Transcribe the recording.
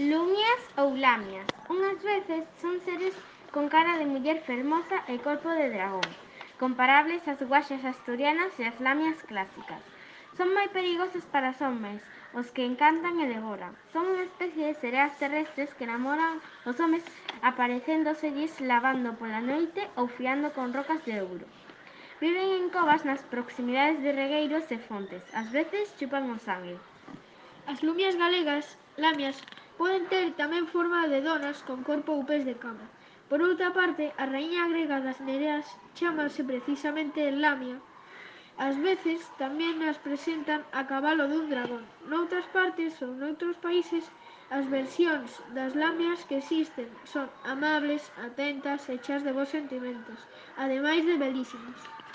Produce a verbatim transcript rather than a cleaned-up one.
Lumias ou lamias. Unhas veces son seres con cara de muller fermosa e corpo de dragón, comparables ás guaxas asturianas e as lamias clásicas. Son moi perigosos para os homes, os que encantan e devoran. Son unha especie de sereas terrestres que enamoran os homes aparecéndoselles lavando pola noite ou fiando con rocas de ouro. Viven en covas nas proximidades de regueiros e fontes, ás veces chupan o sangue. As lumias galegas, lamias, poden ter tamén forma de donas con corpo ou pés de cama. Por outra parte, a raíña grega das Nereas chámase precisamente lamia. Ás veces tamén as presentan a cabalo dun dragón. Noutras partes ou noutros países, as versións das lamias que existen son amables, atentas e cheas de bons sentimentos, ademais de belísimas.